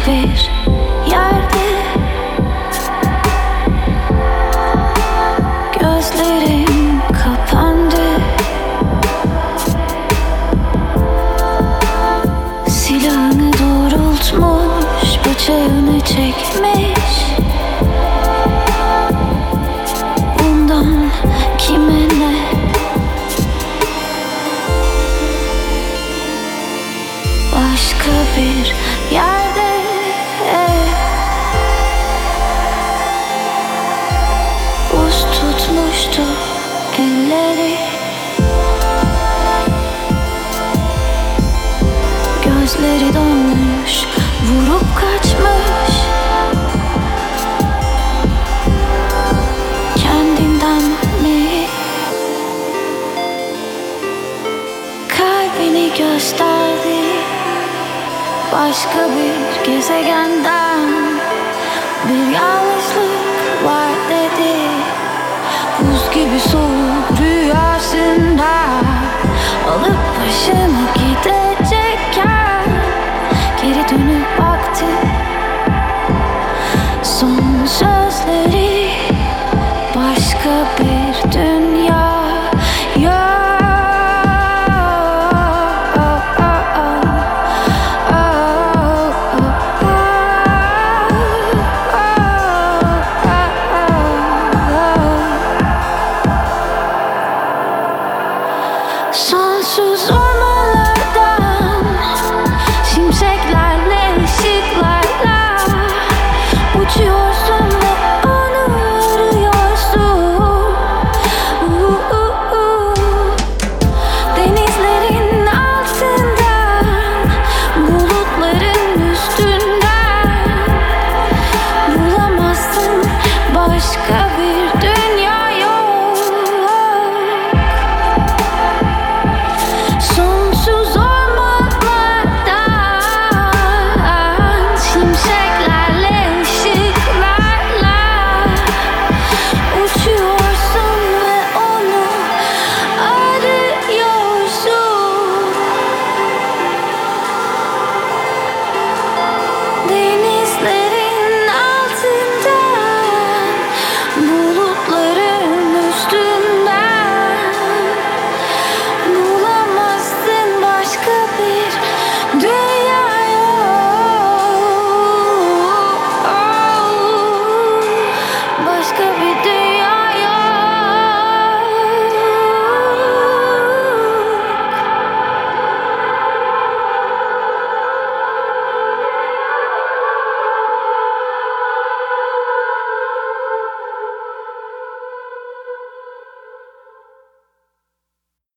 bir yerde. Gözlerim kapandı. Silahını doğrultmuş, bıçağını çekmiş. Bundan kime ne? Başka bir yerde. Buz tutmuştu elleri. Gözleri donmuş, vurup kaçmış. Kendinden mi? Kalbini gösterdi. Başka bir gezegenden bir yalnızlık var dedi. Buz gibi soğuk rüyasında alıp başını gidecekken geri dönüp baktı. Son sözleri başka bir dünya.